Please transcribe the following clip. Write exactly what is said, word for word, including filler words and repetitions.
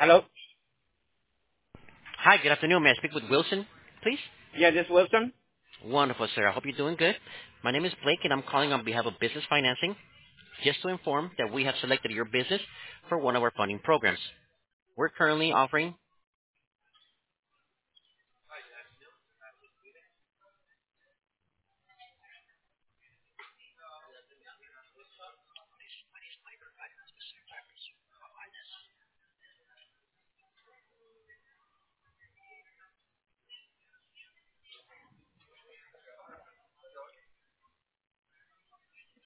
Hello? Hi, good afternoon. May I speak with Wilson, please? Yeah, this Wilson? Wonderful, sir. I hope you're doing good. My name is Blake, and I'm calling on behalf of Business Financing just to inform that we have selected your business for one of our funding programs. We're currently offering